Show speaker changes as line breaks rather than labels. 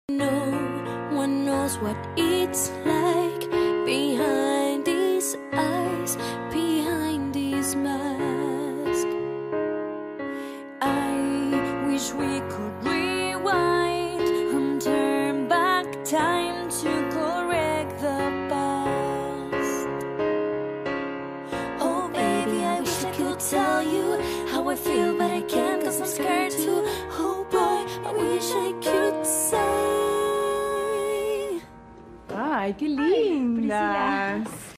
No one knows what it's like behind these eyes, behind this mask. I wish we could rewind and turn back time to correct the past. Oh baby, I wish I could tell you how I feel, but I can't 'cause I'm scared to. Oh boy, I wish I could say.
Ai, que lindas!